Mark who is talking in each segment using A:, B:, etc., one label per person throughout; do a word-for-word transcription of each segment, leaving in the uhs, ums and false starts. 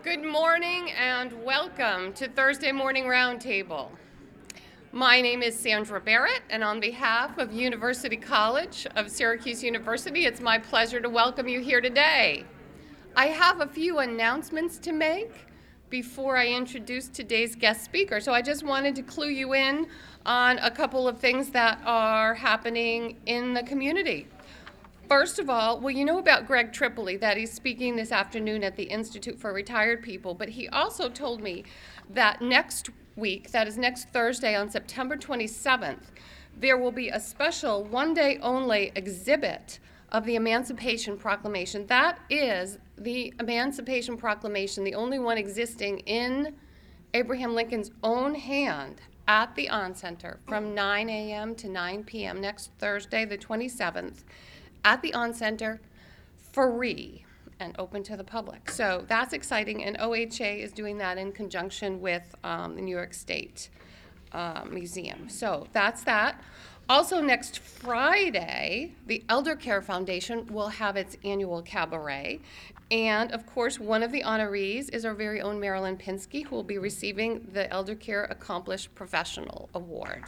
A: Good morning and welcome to Thursday Morning Roundtable. My name is Sandra Barrett, and on behalf of University College of Syracuse University, it's my pleasure to welcome you here today. I have a few announcements to make before I introduce today's guest speaker, so I just wanted to clue you in on a couple of things that are happening in the community. First of all, well, you know about Greg Tripoli, that he's speaking this afternoon at the Institute for Retired People, but he also told me that next week, that is next Thursday on September twenty-seventh, there will be a special one-day only exhibit of the Emancipation Proclamation. That is the Emancipation Proclamation, the only one existing in Abraham Lincoln's own hand at the On Center from nine a.m. to nine p.m. next Thursday, the twenty-seventh. At the On Center, free and open to the public. So that's exciting, and O H A is doing that in conjunction with um, the New York State uh, Museum. So that's that. Also next Friday, the Elder Care Foundation will have its annual cabaret. And of course, one of the honorees is our very own Marilyn Pinsky, who will be receiving the Elder Care Accomplished Professional Award.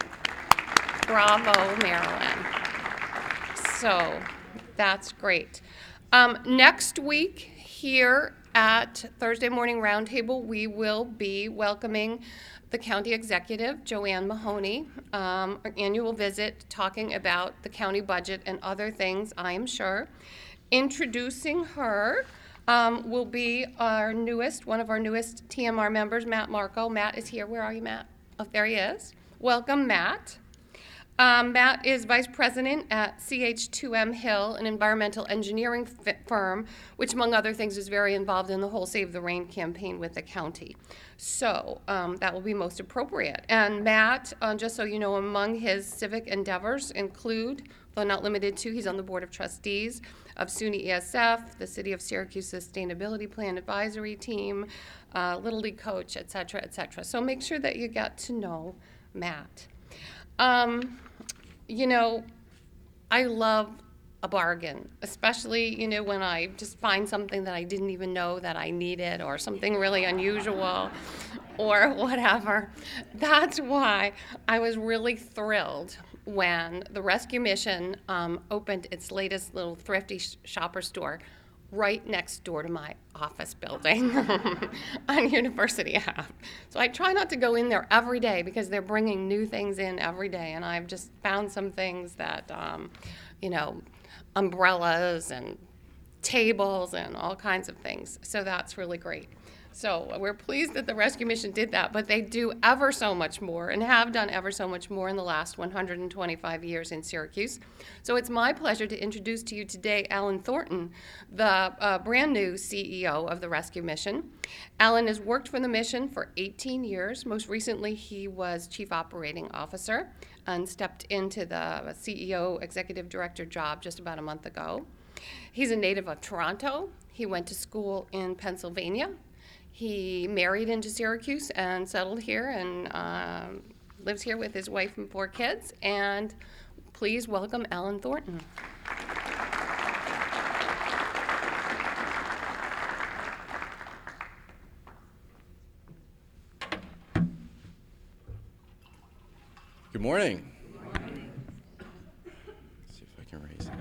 A: Bravo, Marilyn. So that's great. Um, next week here at Thursday Morning Roundtable, we will be welcoming the county executive, Joanne Mahoney, um, our annual visit talking about the county budget and other things, I am sure. Introducing her um, will be our newest, one of our newest T M R members, Matt Marco. Matt is here. Where are you, Matt? Oh, there he is. Welcome, Matt. Um, Matt is vice president at C H two M Hill, an environmental engineering f- firm, which, among other things, is very involved in the whole Save the Rain campaign with the county. So um, that will be most appropriate. And Matt, uh, just so you know, among his civic endeavors include, though not limited to, he's on the board of trustees of SUNY E S F, the City of Syracuse Sustainability Plan Advisory Team, uh, Little League coach, et cetera, et cetera. So make sure that you get to know Matt. Um, you know, I love a bargain, especially, you know, when I just find something that I didn't even know that I needed, or something really unusual or whatever. That's why I was really thrilled when the Rescue Mission um, opened its latest little thrifty sh- shopper store right next door to my office building on University Ave. So I try not to go in there every day because they're bringing new things in every day, and I've just found some things that, um, you know, umbrellas and tables and all kinds of things. So that's really great. So we're pleased that the Rescue Mission did that, but they do ever so much more and have done ever so much more in the last one hundred twenty-five years in Syracuse. So it's my pleasure to introduce to you today Alan Thornton, the uh, brand new C E O of the Rescue Mission. Alan has worked for the mission for eighteen years. Most recently, he was Chief Operating Officer and stepped into the C E O Executive Director job just about a month ago. He's a native of Toronto. He went to school in Pennsylvania. He married into Syracuse and settled here and um, lives here with his wife and four kids. And please welcome Alan Thornton.
B: Good morning. Good morning. Let's see if I can raise it.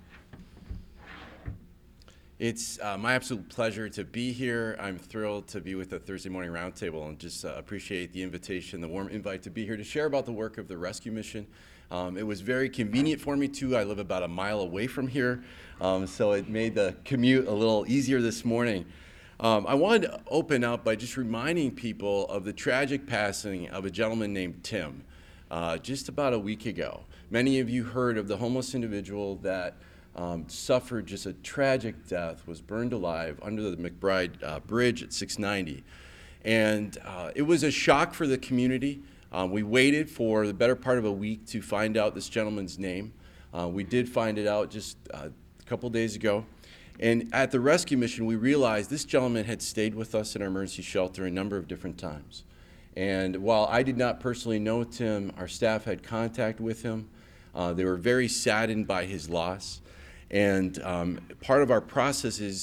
B: It's uh, my absolute pleasure to be here. I'm thrilled to be with the Thursday Morning Roundtable and just uh, appreciate the invitation, the warm invite to be here to share about the work of the Rescue Mission. Um, it was very convenient for me, too. I live about a mile away from here, um, so it made the commute a little easier this morning. Um, I wanted to open up by just reminding people of the tragic passing of a gentleman named Tim uh, just about a week ago. Many of you heard of the homeless individual that Um, suffered just a tragic death, was burned alive under the McBride uh, Bridge at six ninety. And uh, it was a shock for the community. Um, we waited for the better part of a week to find out this gentleman's name. Uh, we did find it out just uh, a couple days ago. And at the Rescue Mission, we realized this gentleman had stayed with us in our emergency shelter a number of different times. And while I did not personally know Tim, our staff had contact with him. Uh, they were very saddened by his loss. And um, part of our process is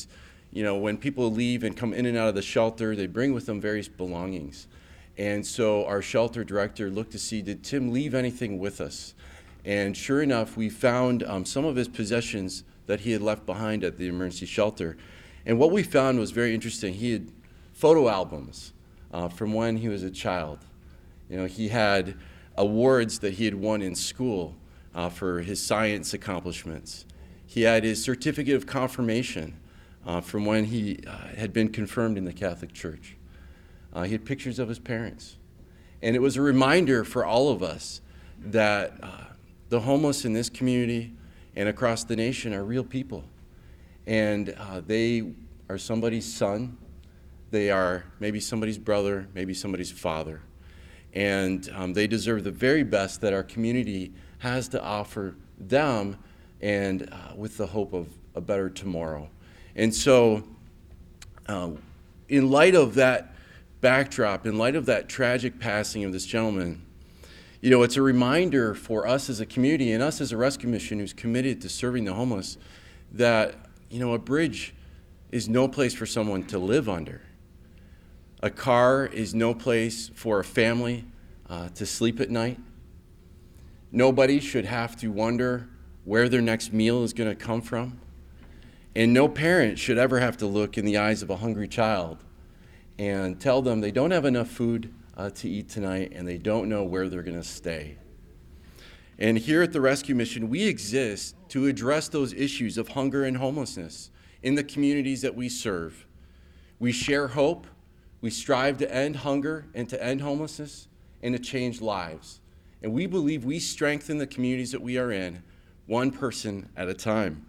B: you know, when people leave and come in and out of the shelter, they bring with them various belongings. And so our shelter director looked to see, did Tim leave anything with us? And sure enough, we found um, some of his possessions that he had left behind at the emergency shelter. And what we found was very interesting. He had photo albums uh, from when he was a child. You know, he had awards that he had won in school uh, for his science accomplishments. He had his certificate of confirmation uh, from when he uh, had been confirmed in the Catholic Church. Uh, he had pictures of his parents. And it was a reminder for all of us that uh, the homeless in this community and across the nation are real people. And uh, they are somebody's son. They are maybe somebody's brother, maybe somebody's father. And um, they deserve the very best that our community has to offer them, and uh, with the hope of a better tomorrow. And so uh, in light of that backdrop, in light of that tragic passing of this gentleman, you know, it's a reminder for us as a community and us as a rescue mission who's committed to serving the homeless that, you know, a bridge is no place for someone to live under. A car is no place for a family uh, to sleep at night. Nobody should have to wonder where their next meal is going to come from. And no parent should ever have to look in the eyes of a hungry child and tell them they don't have enough food uh, to eat tonight and they don't know where they're going to stay. And here at the Rescue Mission, we exist to address those issues of hunger and homelessness in the communities that we serve. We share hope. We strive to end hunger and to end homelessness and to change lives. And we believe we strengthen the communities that we are in, one person at a time.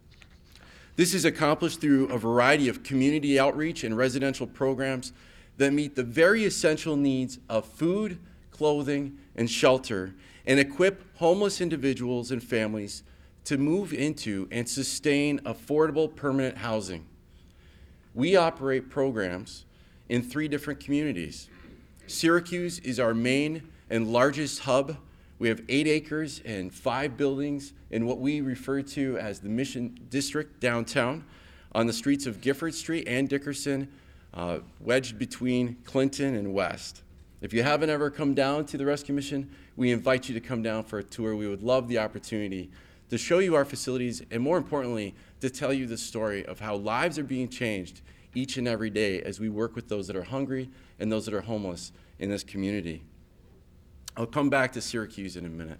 B: This is accomplished through a variety of community outreach and residential programs that meet the very essential needs of food, clothing, and shelter, and equip homeless individuals and families to move into and sustain affordable permanent housing. We operate programs in three different communities. Syracuse is our main and largest hub. We have eight acres and five buildings in what we refer to as the Mission District downtown on the streets of Gifford Street and Dickerson, uh, wedged between Clinton and West. If you haven't ever come down to the Rescue Mission, we invite you to come down for a tour. We would love the opportunity to show you our facilities and, more importantly, to tell you the story of how lives are being changed each and every day as we work with those that are hungry and those that are homeless in this community. I'll come back to Syracuse in a minute.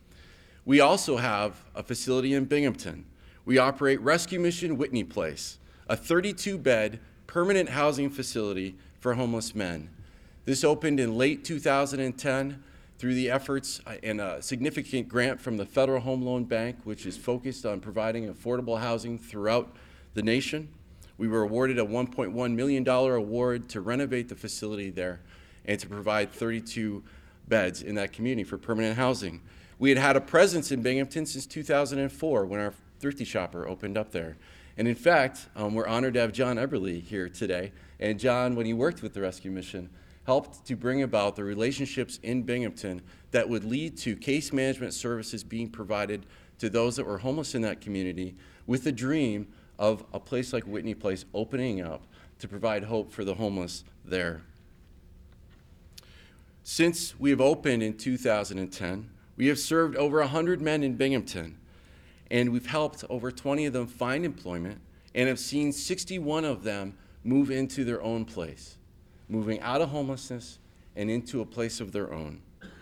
B: We also have a facility in Binghamton. We operate Rescue Mission Whitney Place, a thirty-two bed permanent housing facility for homeless men. This opened in late two thousand ten through the efforts and a significant grant from the Federal Home Loan Bank, which is focused on providing affordable housing throughout the nation. We were awarded a one point one million dollars award to renovate the facility there and to provide thirty-two beds in that community for permanent housing. We had had a presence in Binghamton since two thousand four when our Thrifty Shopper opened up there. And in fact, um, we're honored to have John Eberly here today. And John, when he worked with the Rescue Mission, helped to bring about the relationships in Binghamton that would lead to case management services being provided to those that were homeless in that community, with the dream of a place like Whitney Place opening up to provide hope for the homeless there. Since we have opened in two thousand ten, we have served over one hundred men in Binghamton, and we've helped over twenty of them find employment and have seen sixty-one of them move into their own place, moving out of homelessness and into a place of their own.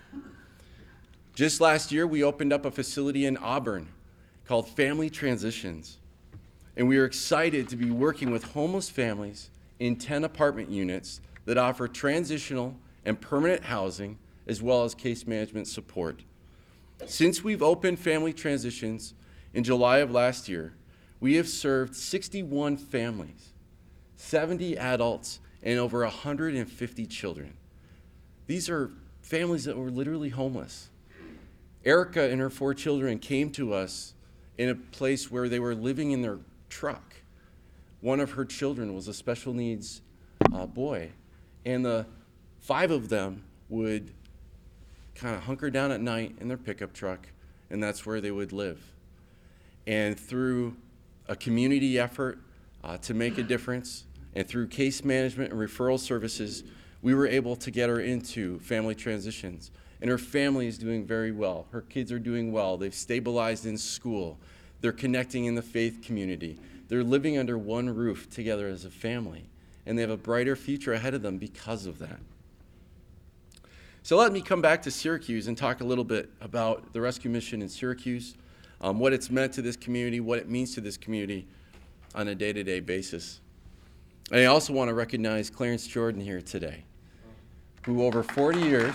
B: Just last year, we opened up a facility in Auburn called Family Transitions. And we are excited to be working with homeless families in ten apartment units that offer transitional and permanent housing as well as case management support. Since we've opened Family Transitions in July of last year, we have served sixty-one families, seventy adults, and over one hundred fifty children. These are families that were literally homeless. Erica and her four children came to us in a place where they were living in their truck. One of her children was a special needs uh, boy, and the five of them would kind of hunker down at night in their pickup truck, and that's where they would live. And through a community effort, uh, to make a difference. And through case management and referral services, we were able to get her into family transitions. And her family is doing very well. Her kids are doing well. They've stabilized in school. They're connecting in the faith community. They're living under one roof together as a family. And they have a brighter future ahead of them because of that. So let me come back to Syracuse and talk a little bit about the rescue mission in Syracuse, um, what it's meant to this community, what it means to this community on a day-to-day basis. And I also want to recognize Clarence Jordan here today, who over forty years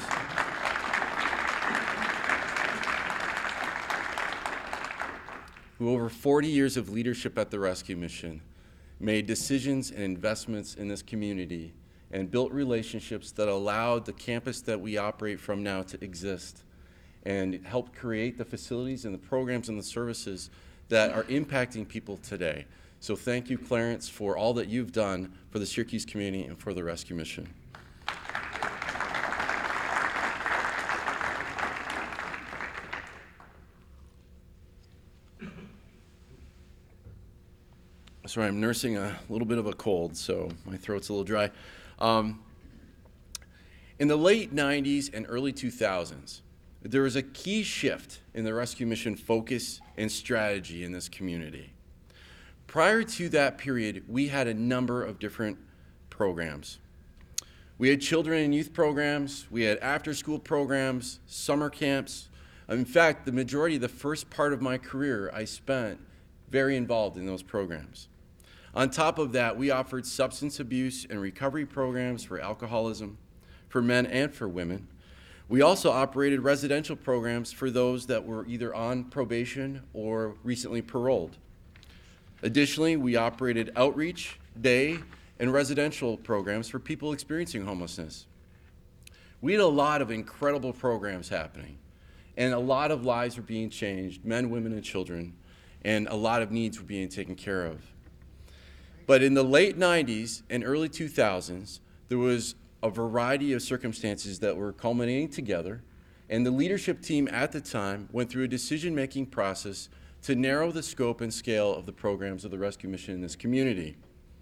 B: who over forty years of leadership at the rescue mission made decisions and investments in this community and built relationships that allowed the campus that we operate from now to exist, and helped create the facilities and the programs and the services that are impacting people today. So thank you, Clarence, for all that you've done for the Syracuse community and for the rescue mission. Sorry, I'm nursing a little bit of a cold, so my throat's a little dry. Um, in the late nineties and early two thousands, there was a key shift in the rescue mission focus and strategy in this community. Prior to that period, we had a number of different programs. We had children and youth programs, we had after-school programs, summer camps. In fact, the majority of the first part of my career I spent very involved in those programs. On top of that, we offered substance abuse and recovery programs for alcoholism, for men and for women. We also operated residential programs for those that were either on probation or recently paroled. Additionally, we operated outreach, day, and residential programs for people experiencing homelessness. We had a lot of incredible programs happening, and a lot of lives were being changed, men, women, and children, and a lot of needs were being taken care of. But in the late nineties and early two thousands, there was a variety of circumstances that were culminating together, and the leadership team at the time went through a decision-making process to narrow the scope and scale of the programs of the rescue mission in this community.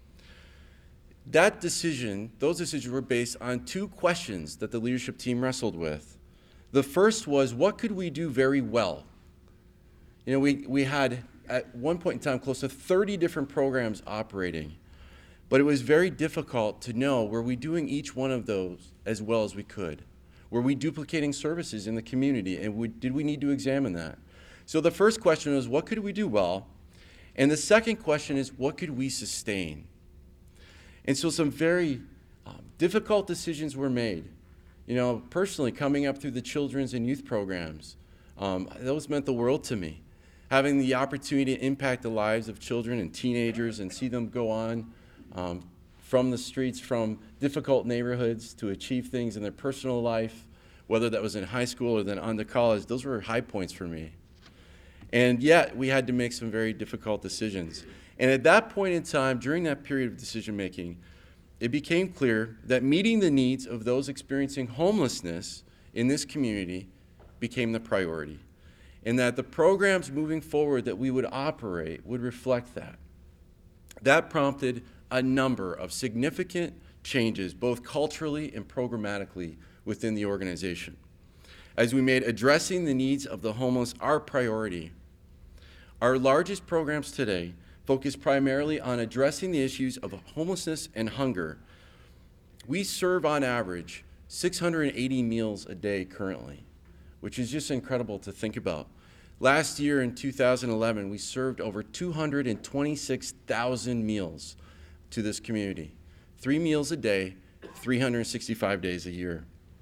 B: That decision, those decisions were based on two questions that the leadership team wrestled with. The first was, what could we do very well? You know, we, we had at one point in time close to thirty different programs operating, but it was very difficult to know, were we doing each one of those as well as we could? Were we duplicating services in the community, and we, did we need to examine that? So the first question was, what could we do well? And the second question is, what could we sustain? And so some very um, difficult decisions were made. You know, personally, coming up through the children's and youth programs, um, those meant the world to me. Having the opportunity to impact the lives of children and teenagers and see them go on um, from the streets, from difficult neighborhoods to achieve things in their personal life, whether that was in high school or then on to college, those were high points for me. And yet, we had to make some very difficult decisions. And at that point in time, during that period of decision making, it became clear that meeting the needs of those experiencing homelessness in this community became the priority, and that the programs moving forward that we would operate would reflect that. That prompted a number of significant changes, both culturally and programmatically, within the organization. As we made addressing the needs of the homeless our priority, our largest programs today focus primarily on addressing the issues of homelessness and hunger. We serve on average six hundred eighty meals a day currently, which is just incredible to think about. Last year in two thousand eleven, we served over two hundred twenty-six thousand meals to this community. Three meals a day, three hundred sixty-five days a year.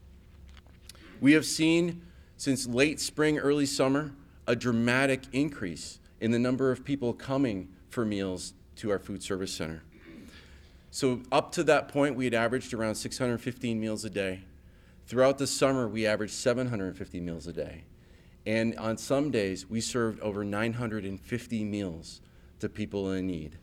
B: We have seen since late spring, early summer, a dramatic increase in the number of people coming for meals to our food service center. So up to that point, we had averaged around six hundred fifteen meals a day. Throughout the summer, we averaged seven hundred fifty meals a day. And on some days, we served over nine hundred fifty meals to people in need.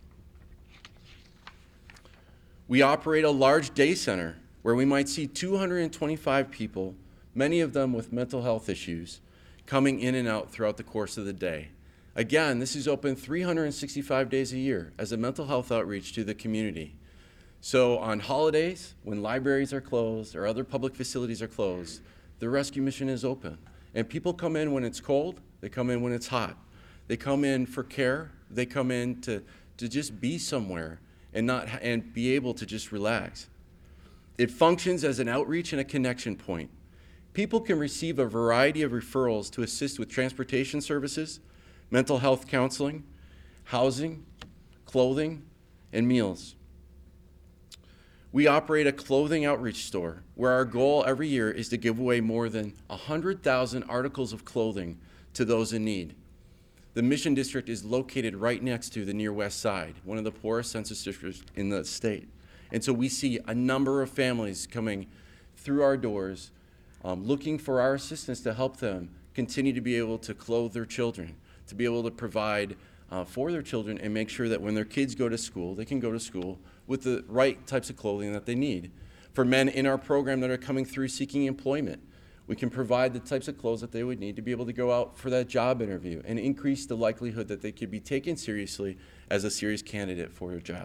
B: We operate a large day center where we might see two hundred twenty-five people, many of them with mental health issues, coming in and out throughout the course of the day. Again, this is open three hundred sixty-five days a year as a mental health outreach to the community. So on holidays, when libraries are closed or other public facilities are closed, the rescue mission is open. And people come in when it's cold, they come in when it's hot. They come in for care, they come in to, to just be somewhere and, not, and be able to just relax. It functions as an outreach and a connection point. People can receive a variety of referrals to assist with transportation services, mental health counseling, housing, clothing, and meals. We operate a clothing outreach store where our goal every year is to give away more than one hundred thousand articles of clothing to those in need. The Mission District is located right next to the Near West Side, one of the poorest census districts in the state. And so we see a number of families coming through our doors um, looking for our assistance to help them continue to be able to clothe their children, to be able to provide uh, for their children and make sure that when their kids go to school, they can go to school with the right types of clothing that they need. For men in our program that are coming through seeking employment, we can provide the types of clothes that they would need to be able to go out for that job interview and increase the likelihood that they could be taken seriously as a serious candidate for a job.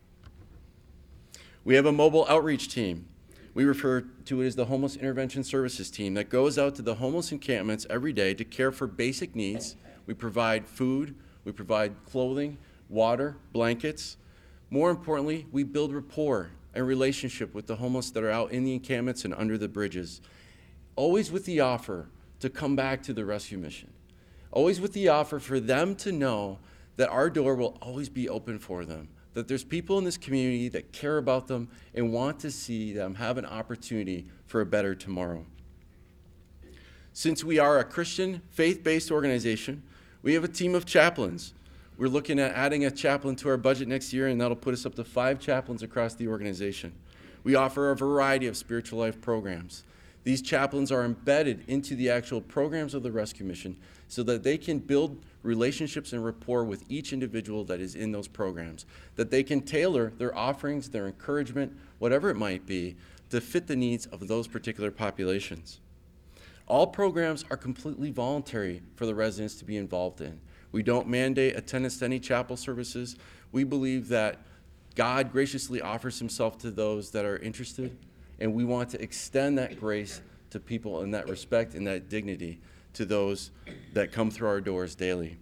B: We have a mobile outreach team. We refer to it as the Homeless Intervention Services team that goes out to the homeless encampments every day to care for basic needs. We provide food, we provide clothing, water, blankets. More importantly, we build rapport and relationship with the homeless that are out in the encampments and under the bridges. Always with the offer to come back to the rescue mission. Always with the offer for them to know that our door will always be open for them. That there's people in this community that care about them and want to see them have an opportunity for a better tomorrow. Since we are a Christian, faith-based organization, we have a team of chaplains. We're looking at adding a chaplain to our budget next year, and that'll put us up to five chaplains across the organization. We offer a variety of spiritual life programs. These chaplains are embedded into the actual programs of the rescue mission so that they can build relationships and rapport with each individual that is in those programs, that they can tailor their offerings, their encouragement, whatever it might be, to fit the needs of those particular populations. All programs are completely voluntary for the residents to be involved in. We don't mandate attendance to any chapel services. We believe that God graciously offers himself to those that are interested, and we want to extend that grace to people in that respect and that dignity to those that come through our doors daily.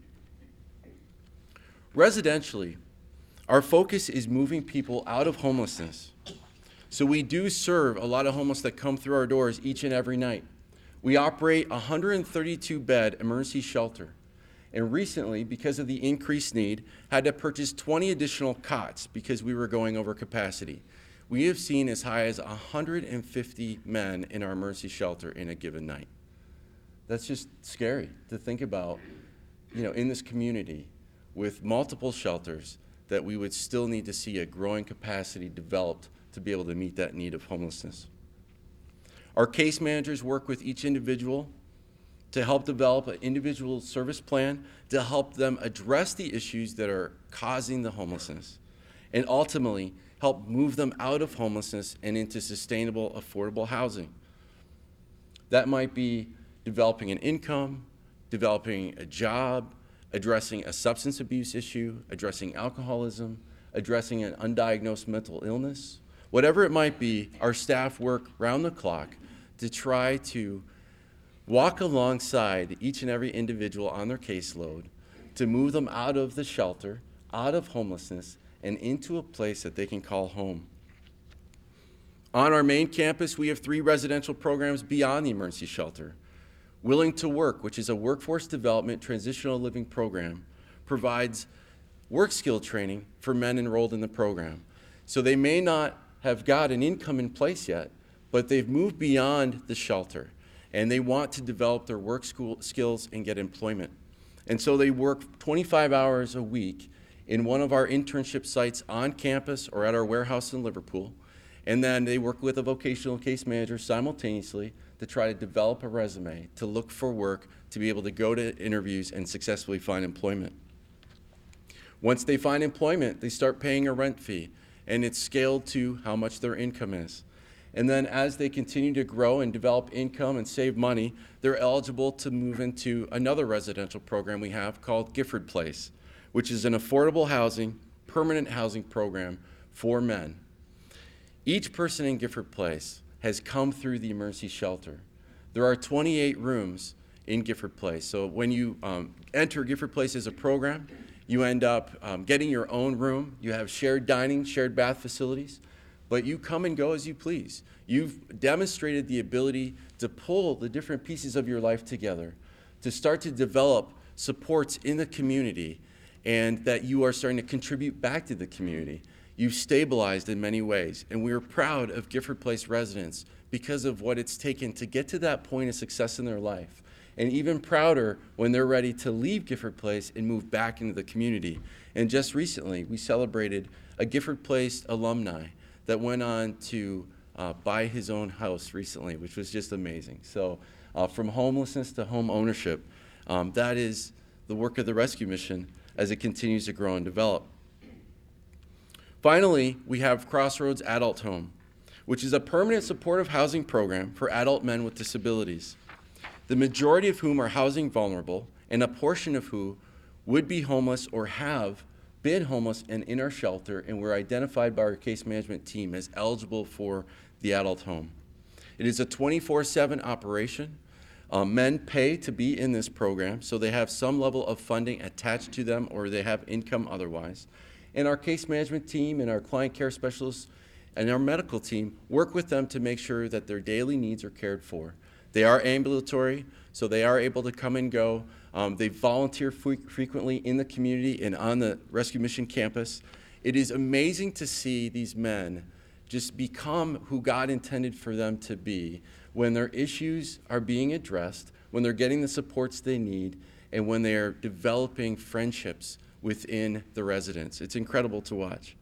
B: Residentially, our focus is moving people out of homelessness. So we do serve a lot of homeless that come through our doors each and every night. We operate a one hundred thirty-two bed emergency shelter. And recently, because of the increased need, had to purchase twenty additional cots because we were going over capacity. We have seen as high as one hundred fifty men in our emergency shelter in a given night. That's just scary to think about, you know, in this community with multiple shelters that we would still need to see a growing capacity developed to be able to meet that need of homelessness. Our case managers work with each individual to help develop an individual service plan to help them address the issues that are causing the homelessness and ultimately help move them out of homelessness and into sustainable, affordable housing. That might be developing an income, developing a job, addressing a substance abuse issue, addressing alcoholism, addressing an undiagnosed mental illness. Whatever it might be, our staff work round the clock to try to walk alongside each and every individual on their caseload to move them out of the shelter, out of homelessness, and into a place that they can call home. On our main campus, we have three residential programs beyond the emergency shelter. Willing to Work, which is a workforce development transitional living program, provides work skill training for men enrolled in the program. So they may not have got an income in place yet, but they've moved beyond the shelter and they want to develop their work school skills and get employment. And so they work twenty-five hours a week in one of our internship sites on campus or at our warehouse in Liverpool. And then they work with a vocational case manager simultaneously to try to develop a resume, to look for work, to be able to go to interviews and successfully find employment. Once they find employment, they start paying a rent fee, and it's scaled to how much their income is. And then as they continue to grow and develop income and save money, they're eligible to move into another residential program we have called Gifford Place, which is an affordable housing, permanent housing program for men. Each person in Gifford Place has come through the emergency shelter. There are twenty-eight rooms in Gifford Place. So when you um, enter Gifford Place as a program, you end up um, getting your own room. You have shared dining, shared bath facilities, but you come and go as you please. You've demonstrated the ability to pull the different pieces of your life together, to start to develop supports in the community, and that you are starting to contribute back to the community. You've stabilized in many ways, and we are proud of Gifford Place residents because of what it's taken to get to that point of success in their life. And even prouder when they're ready to leave Gifford Place and move back into the community. And just recently, we celebrated a Gifford Place alumni that went on to uh, buy his own house recently, which was just amazing. So uh, from homelessness to home ownership, um, that is the work of the Rescue Mission as it continues to grow and develop. Finally, we have Crossroads Adult Home, which is a permanent supportive housing program for adult men with disabilities, the majority of whom are housing vulnerable, and a portion of who would be homeless or have been homeless and in our shelter and were identified by our case management team as eligible for the adult home. It is a twenty-four seven operation. Um, men pay to be in this program, so they have some level of funding attached to them or they have income otherwise. And our case management team and our client care specialists and our medical team work with them to make sure that their daily needs are cared for. They are ambulatory, so they are able to come and go. Um, they volunteer fre- frequently in the community and on the Rescue Mission campus. It is amazing to see these men just become who God intended for them to be when their issues are being addressed, when they're getting the supports they need, and when they are developing friendships within the residents. It's incredible to watch.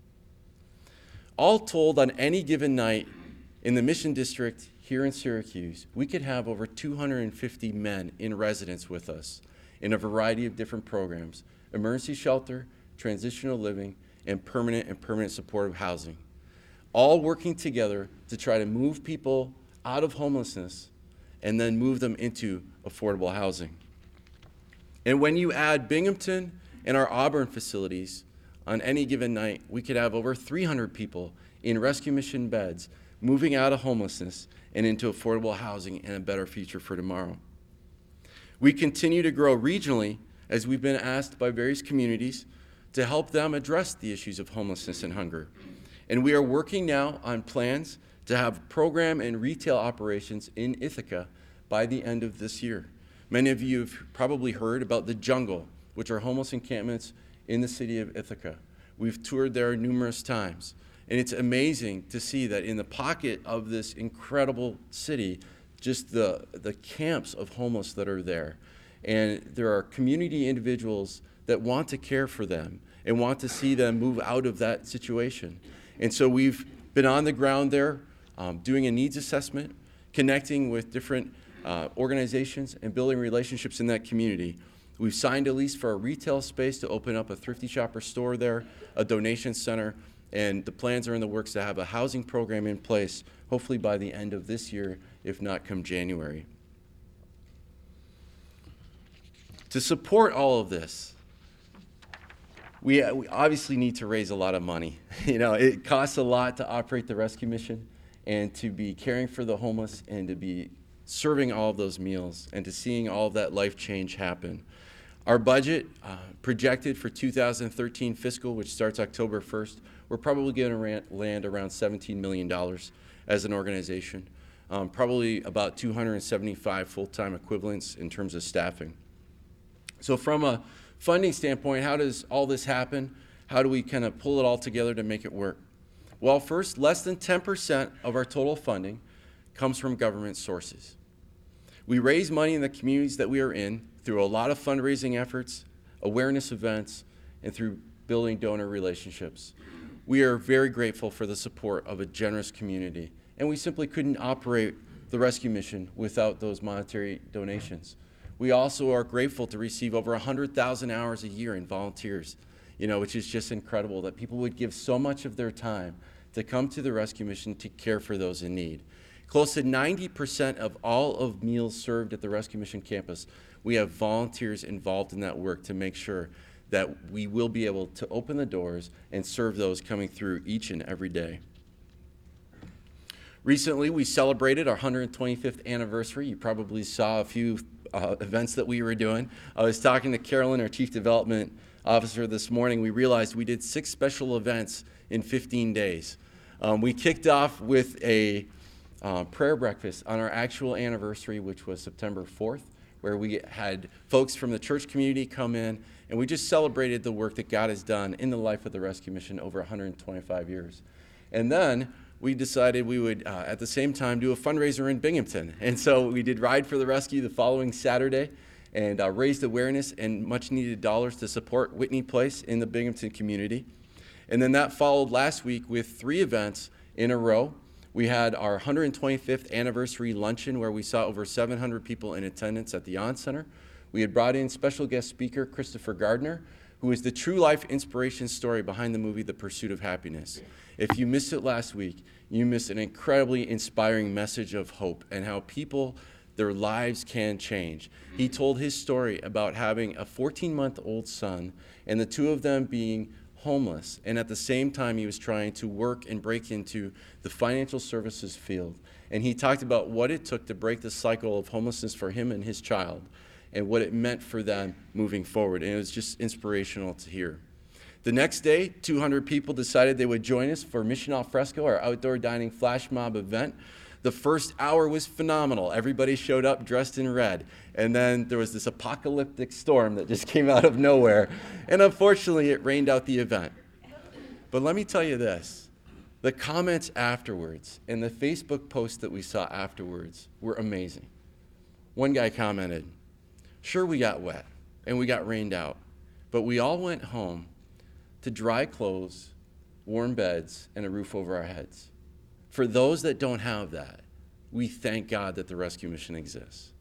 B: All told, on any given night in the Mission District here in Syracuse, we could have over two hundred fifty men in residence with us in a variety of different programs: emergency shelter, transitional living, and permanent and permanent supportive housing, all working together to try to move people out of homelessness and then move them into affordable housing. And when you add Binghamton and our Auburn facilities, on any given night, we could have over three hundred people in Rescue Mission beds moving out of homelessness and into affordable housing and a better future for tomorrow. We continue to grow regionally as we've been asked by various communities to help them address the issues of homelessness and hunger. And we are working now on plans to have program and retail operations in Ithaca by the end of this year. Many of you have probably heard about the Jungle, which are homeless encampments in the city of Ithaca. We've toured there numerous times. And it's amazing to see that in the pocket of this incredible city, just the, the camps of homeless that are there. And there are community individuals that want to care for them and want to see them move out of that situation. And so we've been on the ground there um, doing a needs assessment, connecting with different uh, organizations and building relationships in that community. We've signed a lease for a retail space to open up a Thrifty Shopper store there, a donation center, and the plans are in the works to have a housing program in place, hopefully by the end of this year, if not come January. To support all of this, we, we obviously need to raise a lot of money. You know, it costs a lot to operate the Rescue Mission and to be caring for the homeless and to be serving all of those meals and to seeing all of that life change happen. Our budget uh, projected for two thousand thirteen fiscal, which starts October first, we're probably going to land around seventeen million dollars as an organization, um, probably about two hundred seventy-five full-time equivalents in terms of staffing. So from a funding standpoint, how does all this happen? How do we kind of pull it all together to make it work? Well, first, less than ten percent of our total funding comes from government sources. We raise money in the communities that we are in through a lot of fundraising efforts, awareness events, and through building donor relationships. We are very grateful for the support of a generous community, and we simply couldn't operate the Rescue Mission without those monetary donations. We also are grateful to receive over one hundred thousand hours a year in volunteers, you know, which is just incredible that people would give so much of their time to come to the rescue mission to care for those in need. Close to ninety percent of all of meals served at the Rescue Mission campus, we have volunteers involved in that work to make sure that we will be able to open the doors and serve those coming through each and every day. Recently, we celebrated our one hundred twenty-fifth anniversary. You probably saw a few uh, events that we were doing. I was talking to Carolyn, our Chief Development Officer, this morning. We realized we did six special events in fifteen days. Um, we kicked off with a Uh, prayer breakfast on our actual anniversary, which was September fourth, where we had folks from the church community come in, and we just celebrated the work that God has done in the life of the Rescue Mission over one hundred twenty-five years. And then we decided we would, uh, at the same time, do a fundraiser in Binghamton. And so we did Ride for the Rescue the following Saturday and uh, raised awareness and much needed dollars to support Whitney Place in the Binghamton community. And then that followed last week with three events in a row. We had our one hundred twenty-fifth anniversary luncheon where we saw over seven hundred people in attendance at the On Center. We had brought in special guest speaker Christopher Gardner, who is the true life inspiration story behind the movie The Pursuit of Happiness. If you missed it last week, you missed an incredibly inspiring message of hope and how people, their lives can change. He told his story about having a fourteen-month-old son and the two of them being homeless, and at the same time he was trying to work and break into the financial services field. And he talked about what it took to break the cycle of homelessness for him and his child and what it meant for them moving forward. And it was just inspirational to hear. The next day, two hundred people decided they would join us for Mission Al Fresco, our outdoor dining flash mob event. The first hour was phenomenal. Everybody showed up dressed in red. And then there was this apocalyptic storm that just came out of nowhere. And unfortunately, it rained out the event. But let me tell you this. The comments afterwards and the Facebook posts that we saw afterwards were amazing. One guy commented, "Sure, we got wet and we got rained out, but we all went home to dry clothes, warm beds, and a roof over our heads. For those that don't have that, we thank God that the rescue mission exists."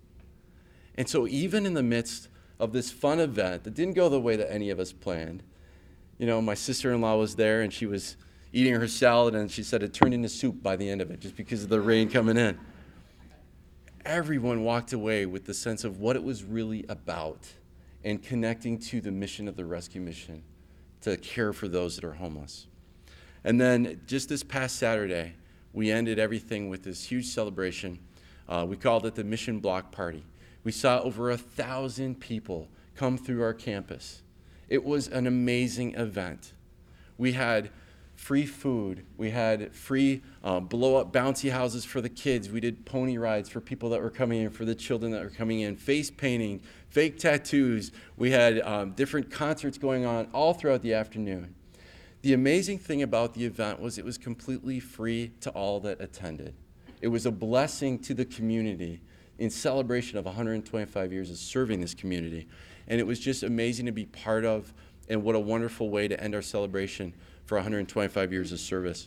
B: And so even in the midst of this fun event that didn't go the way that any of us planned, you know, my sister-in-law was there and she was eating her salad and she said it turned into soup by the end of it just because of the rain coming in. Everyone walked away with the sense of what it was really about and connecting to the mission of the rescue mission to care for those that are homeless. And then just this past Saturday, we ended everything with this huge celebration. Uh, we called it the Mission Block Party. We saw over a thousand people come through our campus. It was an amazing event. We had free food. We had free uh, blow-up bouncy houses for the kids. We did pony rides for people that were coming in, for the children that were coming in, face painting, fake tattoos. We had um, different concerts going on all throughout the afternoon. The amazing thing about the event was it was completely free to all that attended. It was a blessing to the community in celebration of one hundred twenty-five years of serving this community. And it was just amazing to be part of, and what a wonderful way to end our celebration for one hundred twenty-five years of service.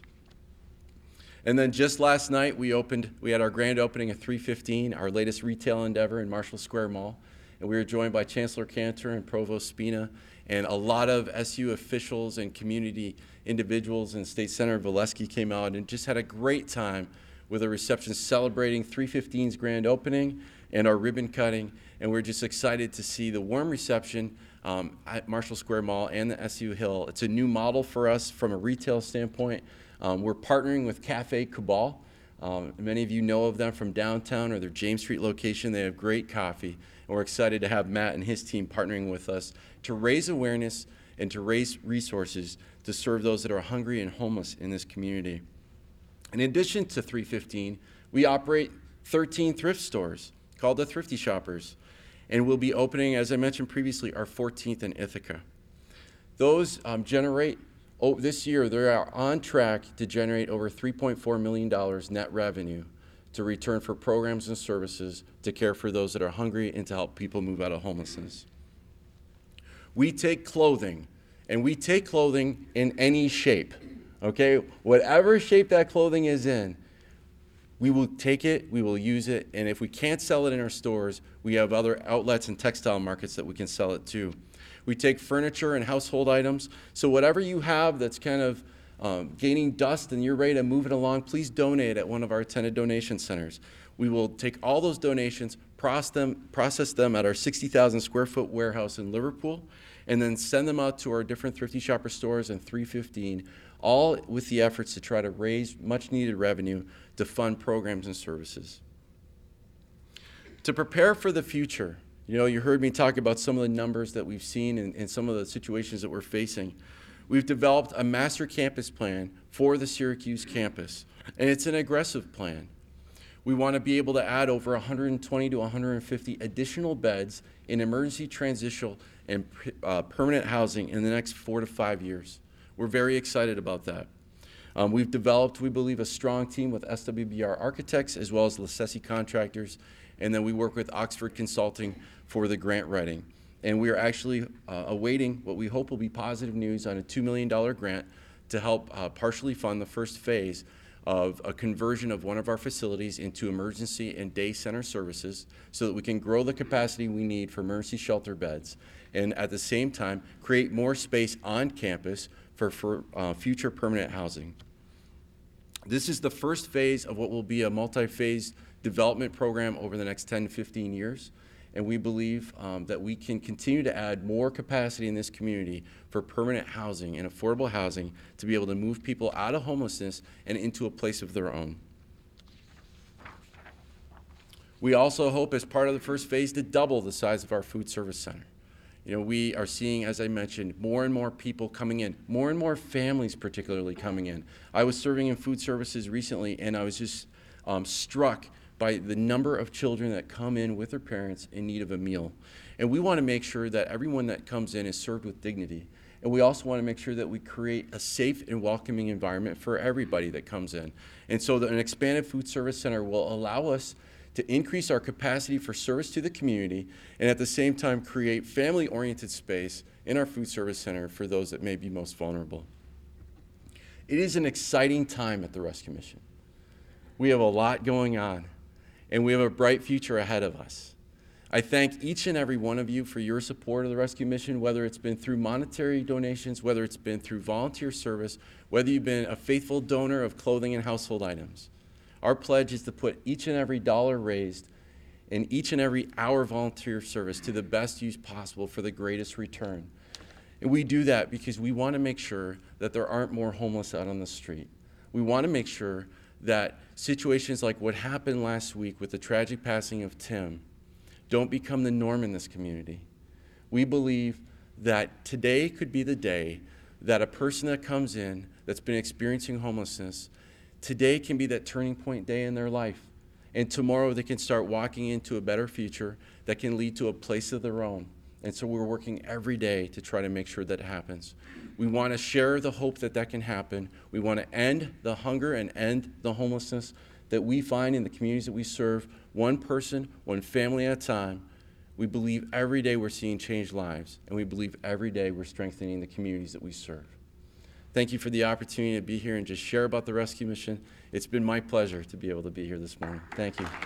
B: And then just last night, we opened, we had our grand opening at three fifteen, our latest retail endeavor in Marshall Square Mall. And we were joined by Chancellor Cantor and Provost Spina, and a lot of S U officials and community individuals, and State Senator Valesky came out and just had a great time with a reception celebrating three fifteen's grand opening and our ribbon cutting. And we're just excited to see the warm reception um, at Marshall Square Mall and the S U Hill. It's a new model for us from a retail standpoint. Um, we're partnering with Cafe Cabal. Um, many of you know of them from downtown or their James Street location. They have great coffee. And we're excited to have Matt and his team partnering with us to raise awareness and to raise resources to serve those that are hungry and homeless in this community. In addition to three fifteen, we operate thirteen thrift stores called the Thrifty Shoppers. And we'll be opening, as I mentioned previously, our fourteenth in Ithaca. Those um, generate, oh, this year, they are on track to generate over three point four million dollars net revenue to return for programs and services to care for those that are hungry and to help people move out of homelessness. We take clothing, and we take clothing in any shape, okay? Whatever shape that clothing is in, we will take it, we will use it, and if we can't sell it in our stores, we have other outlets and textile markets that we can sell it to. We take furniture and household items, so whatever you have that's kind of um, gaining dust and you're ready to move it along, please donate at one of our attended donation centers. We will take all those donations, process them, process them at our sixty thousand square foot warehouse in Liverpool, and then send them out to our different Thrifty Shopper stores and three fifteen, all with the efforts to try to raise much needed revenue to fund programs and services. To prepare for the future, you know, you heard me talk about some of the numbers that we've seen and, and some of the situations that we're facing. We've developed a master campus plan for the Syracuse campus, and it's an aggressive plan. We want to be able to add over one hundred twenty to one hundred fifty additional beds in emergency, transitional, and uh, permanent housing in the next four to five years. We're very excited about that. Um, we've developed, we believe, a strong team with S W B R Architects as well as LaSessi Contractors, and then we work with Oxford Consulting for the grant writing. And we are actually uh, awaiting what we hope will be positive news on a two million dollar grant to help uh, partially fund the first phase of a conversion of one of our facilities into emergency and day center services so that we can grow the capacity we need for emergency shelter beds and at the same time create more space on campus for, for uh, future permanent housing. This is the first phase of what will be a multi-phase development program over the next ten to fifteen years. And we believe um, that we can continue to add more capacity in this community for permanent housing and affordable housing to be able to move people out of homelessness and into a place of their own. We also hope, as part of the first phase, to double the size of our food service center. You know, we are seeing, as I mentioned, more and more people coming in, more and more families particularly coming in. I was serving in food services recently, and I was just um, struck by the number of children that come in with their parents in need of a meal. And we want to make sure that everyone that comes in is served with dignity. And we also want to make sure that we create a safe and welcoming environment for everybody that comes in. And so that an expanded food service center will allow us to increase our capacity for service to the community and at the same time create family-oriented space in our food service center for those that may be most vulnerable. It is an exciting time at the Rescue Mission. We have a lot going on, and we have a bright future ahead of us. I thank each and every one of you for your support of the Rescue Mission, whether it's been through monetary donations, whether it's been through volunteer service, whether you've been a faithful donor of clothing and household items. Our pledge is to put each and every dollar raised and each and every hour volunteer service to the best use possible for the greatest return. And we do that because we want to make sure that there aren't more homeless out on the street. We want to make sure that situations like what happened last week with the tragic passing of Tim don't become the norm in this community. We believe that today could be the day that a person that comes in that's been experiencing homelessness, today can be that turning point day in their life. And tomorrow they can start walking into a better future that can lead to a place of their own. And so we're working every day to try to make sure that happens. We want to share the hope that that can happen. We want to end the hunger and end the homelessness that we find in the communities that we serve, one person, one family at a time. We believe every day we're seeing changed lives, and we believe every day we're strengthening the communities that we serve. Thank you for the opportunity to be here and just share about the Rescue Mission. It's been my pleasure to be able to be here this morning. Thank you.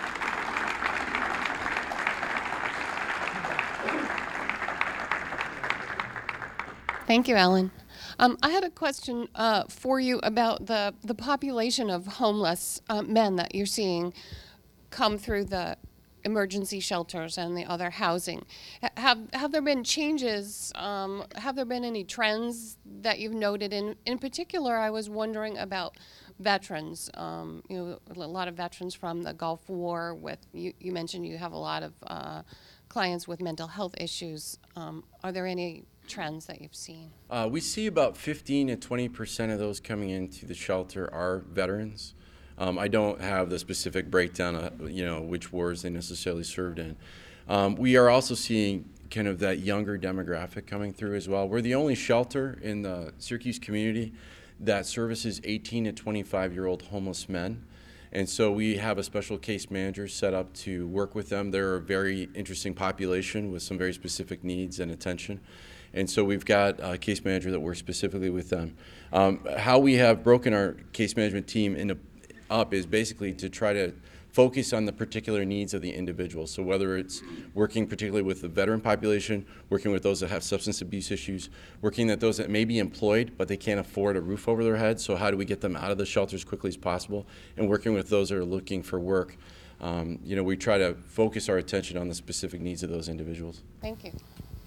A: Thank you, Alan. Um, I had a question uh, for you about the, the population of homeless uh, men that you're seeing come through the emergency shelters and the other housing. H- Have have there been changes? Um, have there been any trends that you've noted? In in particular, I was wondering about veterans. Um, you know, a lot of veterans from the Gulf War. With you, you mentioned you have a lot of uh, clients with mental health issues. Um, are there any trends that you've seen?
B: Uh, we see about fifteen to twenty percent of those coming into the shelter are veterans. Um, I don't have the specific breakdown of, you know, which wars they necessarily served in. Um, we are also seeing kind of that younger demographic coming through as well. We're the only shelter in the Syracuse community that services eighteen to twenty-five-year-old homeless men. And so we have a special case manager set up to work with them. They're a very interesting population with some very specific needs and attention. And so we've got a case manager that works specifically with them. Um, how we have broken our case management team into, up is basically to try to focus on the particular needs of the individual. So whether it's working particularly with the veteran population, working with those that have substance abuse issues, working with those that may be employed but they can't afford a roof over their head, so how do we get them out of the shelter as quickly as possible, and working with those that are looking for work. Um, you know, we try to focus our attention on the specific needs of those individuals.
A: Thank you.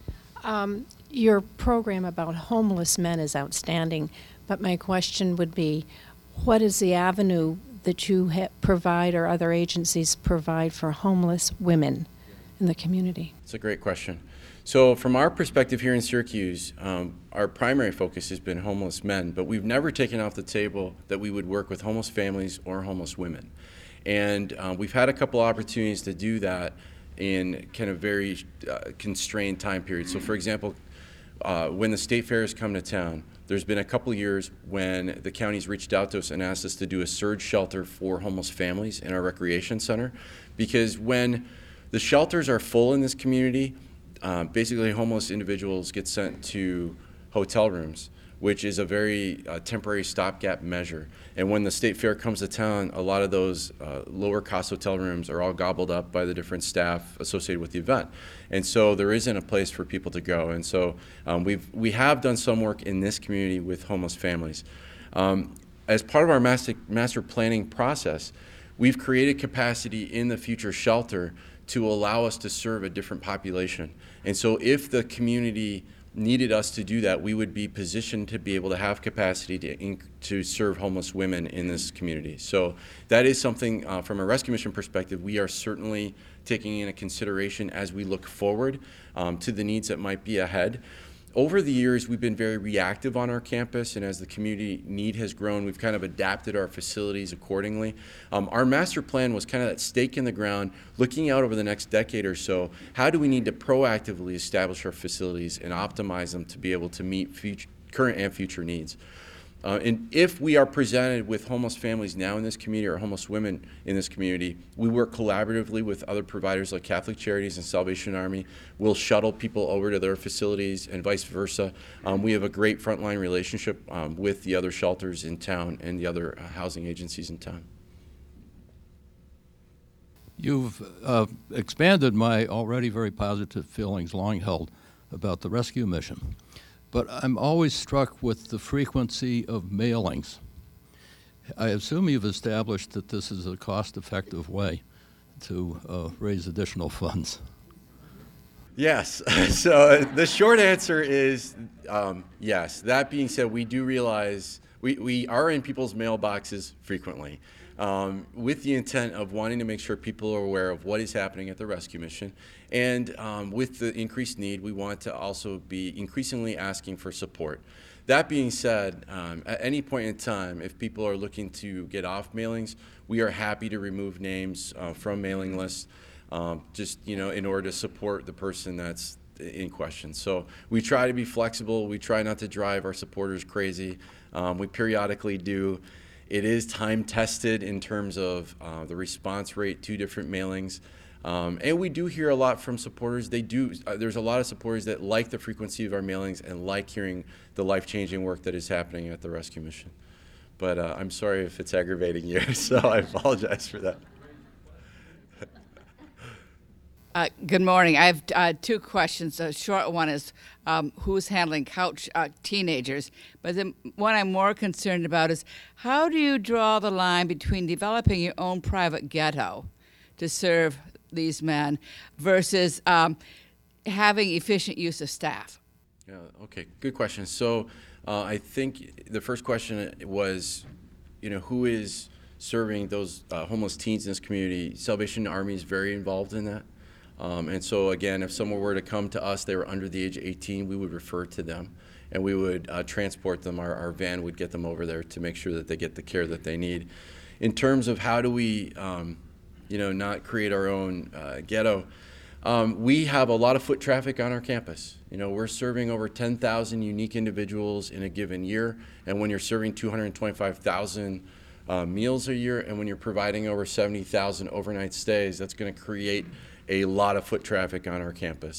C: Um, your program about homeless men is outstanding, but my question would be, what is the avenue that you ha- provide or other agencies provide for homeless women in the community?
B: It's a great question. So from our perspective here in Syracuse, um, our primary focus has been homeless men, but we've never taken off the table that we would work with homeless families or homeless women. And uh, we've had a couple opportunities to do that in kind of very uh, constrained time periods. So for example, uh, when the state fairs come to town, there's been a couple years when the county's reached out to us and asked us to do a surge shelter for homeless families in our recreation center. Because when the shelters are full in this community, uh, basically homeless individuals get sent to hotel rooms, which is a very uh, temporary stopgap measure. And when the state fair comes to town, a lot of those uh, lower cost hotel rooms are all gobbled up by the different staff associated with the event. And so there isn't a place for people to go. And so um, we've, we have done some work in this community with homeless families. Um, as part of our master, master planning process, we've created capacity in the future shelter to allow us to serve a different population. And so if the community needed us to do that, we would be positioned to be able to have capacity to, inc- to serve homeless women in this community. So that is something uh, from a rescue mission perspective we are certainly taking into consideration as we look forward um, to the needs that might be ahead. Over the years, we've been very reactive on our campus, and as the community need has grown, we've kind of adapted our facilities accordingly. Um, our master plan was kind of that stake in the ground, looking out over the next decade or so. How do we need to proactively establish our facilities and optimize them to be able to meet future, current and future needs? Uh, and if we are presented with homeless families now in this community or homeless women in this community, we work collaboratively with other providers like Catholic Charities and Salvation Army. We'll shuttle people over to their facilities and vice versa. Um, we have a great frontline relationship um, with the other shelters in town and the other uh, housing agencies in town.
D: You've uh, expanded my already very positive feelings long held about the rescue mission. But I'm always struck with the frequency of mailings. I assume you've established that this is a cost-effective way to uh, raise additional funds.
B: Yes. So the short answer is um, yes. That being said, we do realize we, we are in people's mailboxes frequently um, with the intent of wanting to make sure people are aware of what is happening at the rescue mission. And um, with the increased need, we want to also be increasingly asking for support. That being said, um, at any point in time, if people are looking to get off mailings, we are happy to remove names uh, from mailing lists, um, just you know, in order to support the person that's in question. So we try to be flexible. We try not to drive our supporters crazy. Um, we periodically do. It is time tested in terms of uh, the response rate to different mailings. Um, and we do hear a lot from supporters. They do. Uh, there's a lot of supporters that like the frequency of our mailings and like hearing the life-changing work that is happening at the rescue mission. But uh, I'm sorry if it's aggravating you, so I apologize for that.
E: Uh, good morning. I have uh, two questions. A short one is um, who's handling couch uh, teenagers, but the one I'm more concerned about is how do you draw the line between developing your own private ghetto to serve these men versus um, having efficient use of staff?
B: Yeah, okay, good question. So uh, I think the first question was, you know, who is serving those uh, homeless teens in this community? Salvation Army is very involved in that. Um, and so again, if someone were to come to us, they were under the age of eighteen, we would refer to them and we would uh, transport them. Our, our van would get them over there to make sure that they get the care that they need. In terms of how do we, um, you know, not create our own uh, ghetto, um, we have a lot of foot traffic on our campus. You know, we're serving over ten thousand unique individuals in a given year, and when you're serving two hundred twenty-five thousand uh, meals a year, and when you're providing over seventy thousand overnight stays, that's going to create a lot of foot traffic on our campus.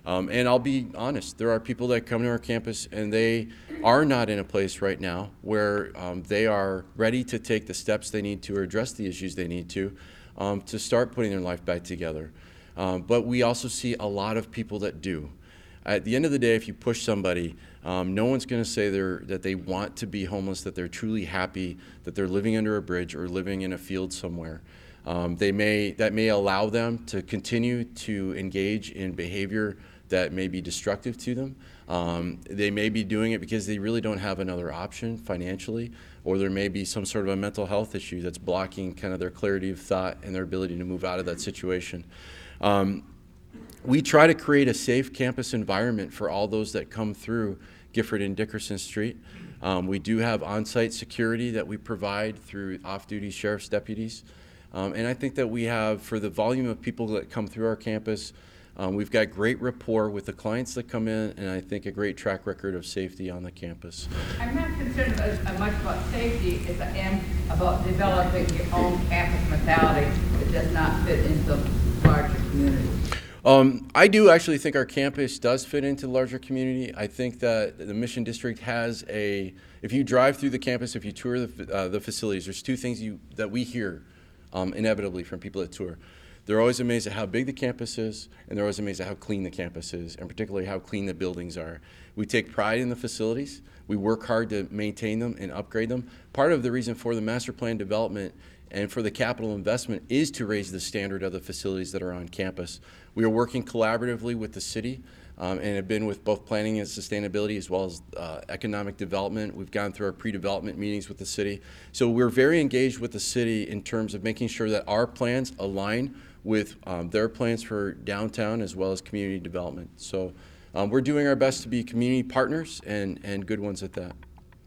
B: Um, and I'll be honest, there are people that come to our campus and they are not in a place right now where um, they are ready to take the steps they need to or address the issues they need to um, to start putting their life back together. Um, but we also see a lot of people that do. At the end of the day, if you push somebody, um, no one's going to say they're, that they want to be homeless, that they're truly happy, that they're living under a bridge or living in a field somewhere. Um, they may, that may allow them to continue to engage in behavior that may be destructive to them. Um, they may be doing it because they really don't have another option financially, or there may be some sort of a mental health issue that's blocking kind of their clarity of thought and their ability to move out of that situation. Um, we try to create a safe campus environment for all those that come through Gifford and Dickerson Street. Um, we do have on-site security that we provide through off-duty sheriff's deputies. Um, and I think that we have, for the volume of people that come through our campus, um, we've got great rapport with the clients that come in, and I think a great track record of safety on the campus.
E: I'm not concerned as, as much about safety as I am about developing your own campus mentality that does not fit into the larger community.
B: Um, I do actually think our campus does fit into the larger community. I think that the Mission District has a, if you drive through the campus, if you tour the, uh, the facilities, there's two things you, that we hear um, inevitably from people that tour. They're always amazed at how big the campus is, and they're always amazed at how clean the campus is, and particularly how clean the buildings are. We take pride in the facilities. We work hard to maintain them and upgrade them. Part of the reason for the master plan development and for the capital investment is to raise the standard of the facilities that are on campus. We are working collaboratively with the city um, and have been with both planning and sustainability as well as uh, economic development. We've gone through our pre-development meetings with the city. So we're very engaged with the city in terms of making sure that our plans align with um, their plans for downtown as well as community development. So um, we're doing our best to be community partners and, and good ones at that.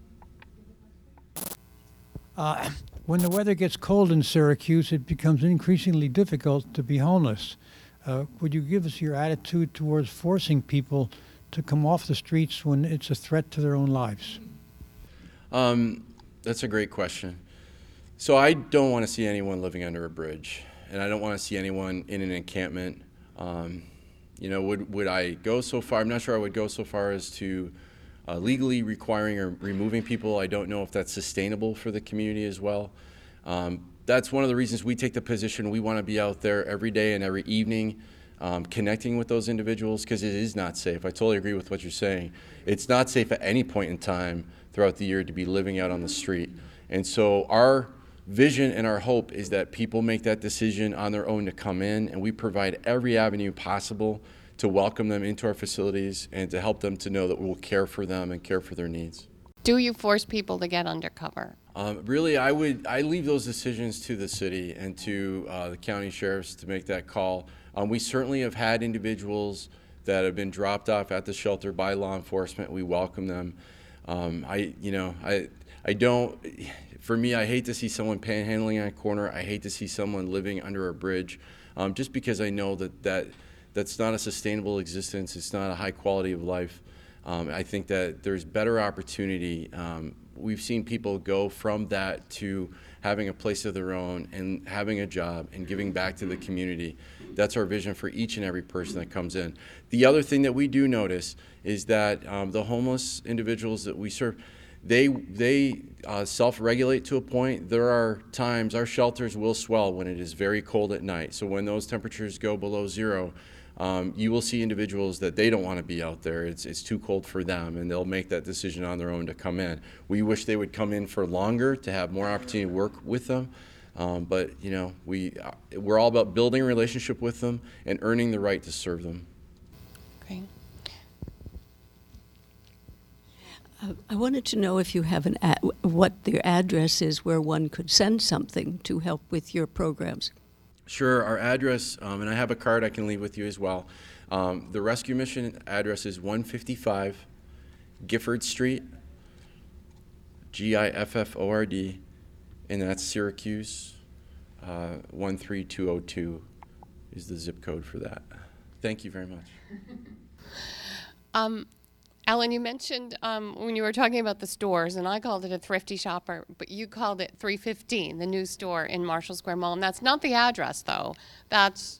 F: Uh, when the weather gets cold in Syracuse, it becomes increasingly difficult to be homeless. Uh, would you give us your attitude towards forcing people to come off the streets when it's a threat to their own lives?
B: Um, that's a great question. So I don't want to see anyone living under a bridge, and I don't want to see anyone in an encampment. Um, you know, would, would I go so far? I'm not sure I would go so far as to Uh, legally requiring or removing people. I don't know if that's sustainable for the community as well. Um, that's one of the reasons we take the position we want to be out there every day and every evening um, connecting with those individuals, because it is not safe. I totally agree with what you're saying. It's not safe at any point in time throughout the year to be living out on the street. And so our vision and our hope is that people make that decision on their own to come in, and we provide every avenue possible to welcome them into our facilities and to help them to know that we'll care for them and care for their needs.
A: Do you force people to get undercover?
B: Um, really, I would I leave those decisions to the city and to uh, the county sheriffs to make that call. Um, we certainly have had individuals that have been dropped off at the shelter by law enforcement. We welcome them. Um, I, you know, I, I don't. For me, I hate to see someone panhandling on a corner. I hate to see someone living under a bridge, um, just because I know that that. That's not a sustainable existence. It's not a high quality of life. Um, I think that there's better opportunity. Um, we've seen people go from that to having a place of their own and having a job and giving back to the community. That's our vision for each and every person that comes in. The other thing that we do notice is that um, the homeless individuals that we serve, they they uh, self-regulate to a point. There are times our shelters will swell when it is very cold at night. So when those temperatures go below zero, Um, you will see individuals that they don't want to be out there. It's, it's too cold for them, and they'll make that decision on their own to come in. We wish they would come in for longer to have more opportunity to work with them. Um, but, you know, we, uh, we're all about building a relationship with them and earning the right to serve them.
A: Great.
G: Uh, I wanted to know if you have an ad- what the address is where one could send something to help with your programs.
B: Sure, our address, um, and I have a card I can leave with you as well. Um, the Rescue Mission address is one fifty-five Gifford Street, G I F F O R D, and that's Syracuse. Uh, one three two oh two is the zip code for that. Thank you very much.
A: Um, Ellen, you mentioned um, when you were talking about the stores, and I called it a thrifty shopper, but you called it three fifteen, the new store in Marshall Square Mall, and that's not the address, though. That's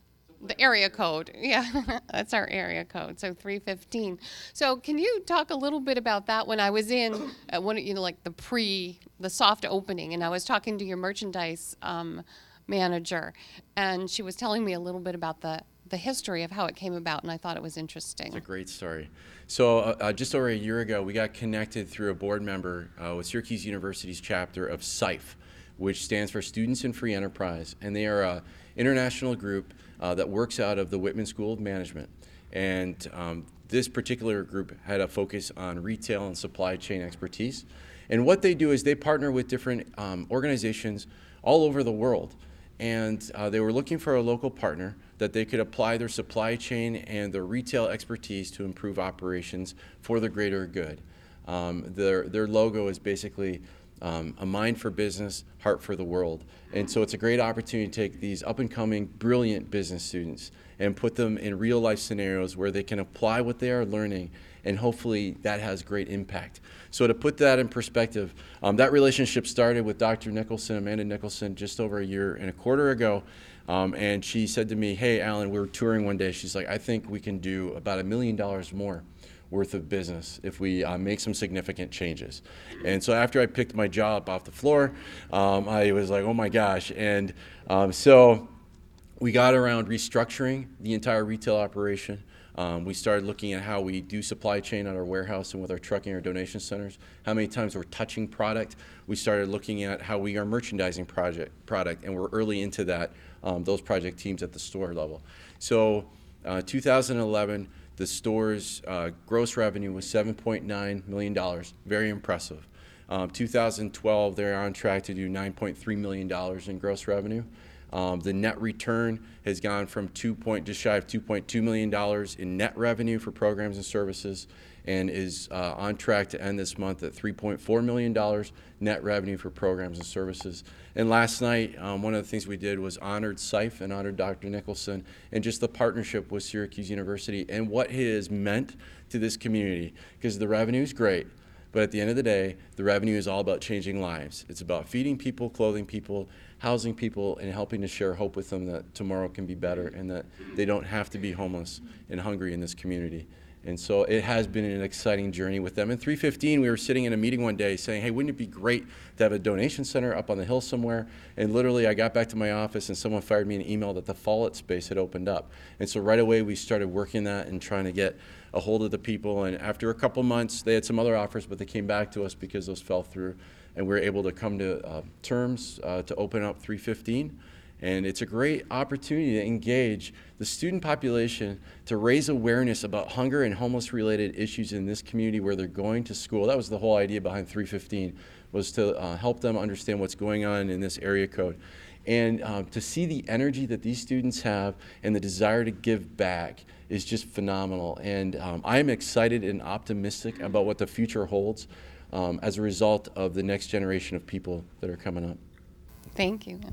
A: The area code, yeah, that's our area code. So three fifteen. So can you talk a little bit about that? When I was in, uh, one, you know, like the pre, the soft opening, and I was talking to your merchandise um, manager, and she was telling me a little bit about the the history of how it came about, and I thought it was interesting.
B: It's a great story. So uh, uh, just over a year ago, we got connected through a board member uh, with Syracuse University's chapter of S I F, which stands for Students in Free Enterprise, and they are an international group uh, that works out of the Whitman School of Management. And um, this particular group had a focus on retail and supply chain expertise. And what they do is they partner with different um, organizations all over the world. And uh, they were looking for a local partner that they could apply their supply chain and their retail expertise to improve operations for the greater good. Um, their, their logo is basically um, a mind for business, heart for the world. And so it's a great opportunity to take these up-and-coming, brilliant business students and put them in real-life scenarios where they can apply what they are learning, and hopefully that has great impact. So to put that in perspective, um, that relationship started with Doctor Nicholson, Amanda Nicholson, just over a year and a quarter ago. Um, and she said to me, hey, Alan, we were touring one day. She's like, I think we can do about a million dollars more worth of business if we uh, make some significant changes. And so after I picked my jaw up off the floor, um, I was like, oh my gosh. And um, so we got around restructuring the entire retail operation. Um, we started looking at how we do supply chain at our warehouse and with our trucking or donation centers, how many times we're touching product. We started looking at how we are merchandising project, product, and we're early into that, um, those project teams at the store level. So uh, two thousand eleven, the store's uh, gross revenue was seven point nine million dollars, very impressive. Um, two thousand twelve, they're on track to do nine point three million dollars in gross revenue. Um, the net return has gone from two point, just shy of two point two million dollars in net revenue for programs and services, and is uh, on track to end this month at three point four million dollars net revenue for programs and services. And last night, um, one of the things we did was honored S I F and honored Doctor Nicholson, and just the partnership with Syracuse University and what it has meant to this community, because the revenue is great. But at the end of the day, the revenue is all about changing lives. It's about feeding people, clothing people, housing people, and helping to share hope with them that tomorrow can be better and that they don't have to be homeless and hungry in this community. And so it has been an exciting journey with them. In three fifteen, we were sitting in a meeting one day saying, hey, wouldn't it be great to have a donation center up on the hill somewhere? And literally I got back to my office and someone fired me an email that the Follett space had opened up. And so right away we started working that and trying to get a hold of the people. And after a couple months, they had some other offers, but they came back to us because those fell through. And we were able to come to uh, terms uh, to open up three fifteen. And it's a great opportunity to engage the student population to raise awareness about hunger and homeless related issues in this community where they're going to school. That was the whole idea behind three fifteen, was to uh, help them understand what's going on in this area code. And um, to see the energy that these students have and the desire to give back is just phenomenal. And um, I'm excited and optimistic about what the future holds um, as a result of the next generation of people that are coming up.
A: Thank you.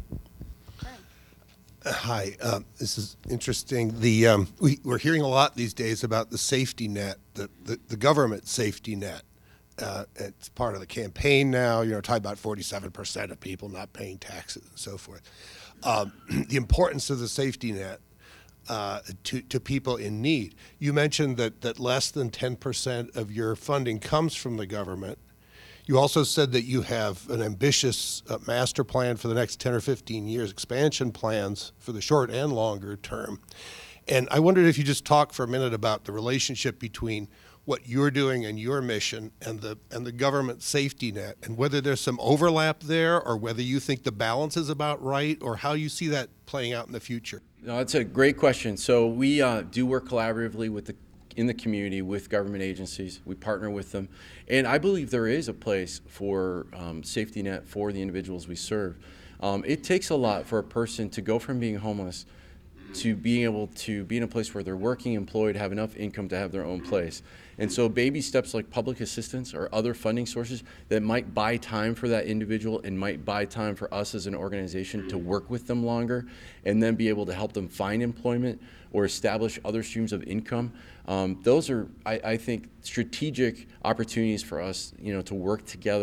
H: Hi, uh, this is interesting. The um, we, we're hearing a lot these days about the safety net, the, the, the government safety net. Uh, it's part of the campaign now. You know, talking about forty-seven percent of people not paying taxes and so forth. Um, the importance of the safety net uh, to to people in need. You mentioned that that less than ten percent of your funding comes from the government. You also said that you have an ambitious uh, master plan for the next ten or fifteen years, expansion plans for the short and longer term. And I wondered if you just talk for a minute about the relationship between what you're doing and your mission and the and the government safety net, and whether there's some overlap there or whether you think the balance is about right, or how you see that playing out in the future.
B: No, that's a great question. So we uh, do work collaboratively with the in the community with government agencies. We partner with them. And I believe there is a place for um, safety net for the individuals we serve. Um, it takes a lot for a person to go from being homeless to being able to be in a place where they're working, employed, have enough income to have their own place. And so baby steps like public assistance or other funding sources that might buy time for that individual and might buy time for us as an organization to work with them longer and then be able to help them find employment or establish other streams of income. Um, those are, I, I think, strategic opportunities for us, you know, to work together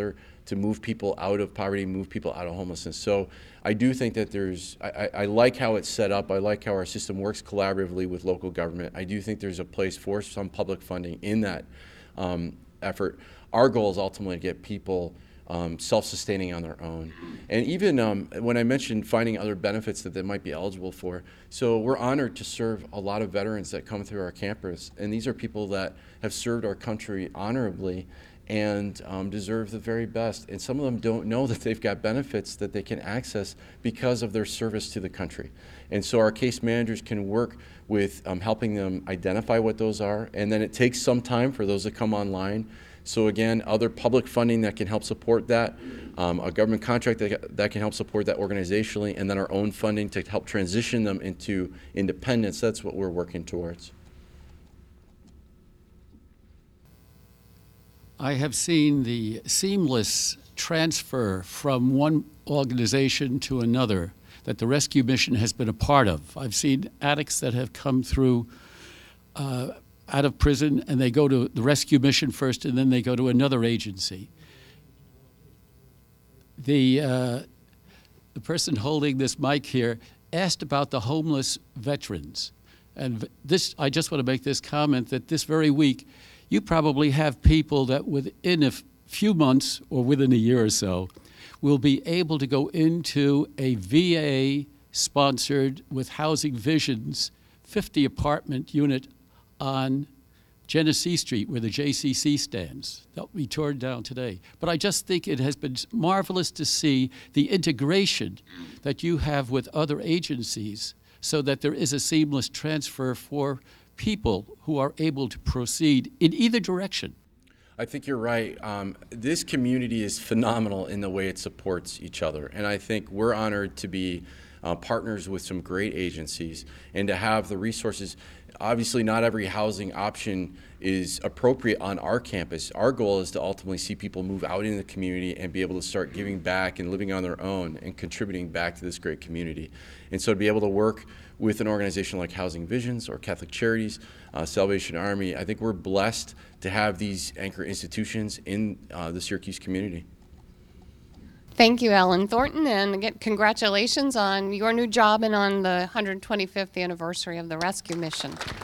B: to move people out of poverty, move people out of homelessness. So I do think that there's, I, I, I like how it's set up. I like how our system works collaboratively with local government. I do think there's a place for some public funding in that um, effort. Our goal is ultimately to get people um, self-sustaining on their own. And even um, when I mentioned finding other benefits that they might be eligible for, so we're honored to serve a lot of veterans that come through our campus. And these are people that have served our country honorably and um, deserve the very best. And some of them don't know that they've got benefits that they can access because of their service to the country. And so our case managers can work with um, helping them identify what those are. And then it takes some time for those to come online. So again, other public funding that can help support that, um, a government contract that, that can help support that organizationally, and then our own funding to help transition them into independence. That's what we're working towards.
I: I have seen the seamless transfer from one organization to another that the rescue mission has been a part of. I've seen addicts that have come through uh, out of prison, and they go to the rescue mission first, and then they go to another agency. The, uh, the person holding this mic here asked about the homeless veterans. And this, I just want to make this comment that this very week, you probably have people that within a few months or within a year or so will be able to go into a V A-sponsored with Housing Visions fifty apartment unit on Genesee Street where the J C C stands. That will be torn down today. But I just think it has been marvelous to see the integration that you have with other agencies so that there is a seamless transfer for people who are able to proceed in either direction.
B: I think you're right. Um, this community is phenomenal in the way it supports each other. And I think we're honored to be uh, partners with some great agencies and to have the resources. Obviously, not every housing option is appropriate on our campus. Our goal is to ultimately see people move out in the community and be able to start giving back and living on their own and contributing back to this great community. And so to be able to work with an organization like Housing Visions or Catholic Charities, uh, Salvation Army, I think we're blessed to have these anchor institutions in uh, the Syracuse community.
A: Thank you, Ellen Thornton, and again, congratulations on your new job and on the one hundred twenty-fifth anniversary of the rescue mission.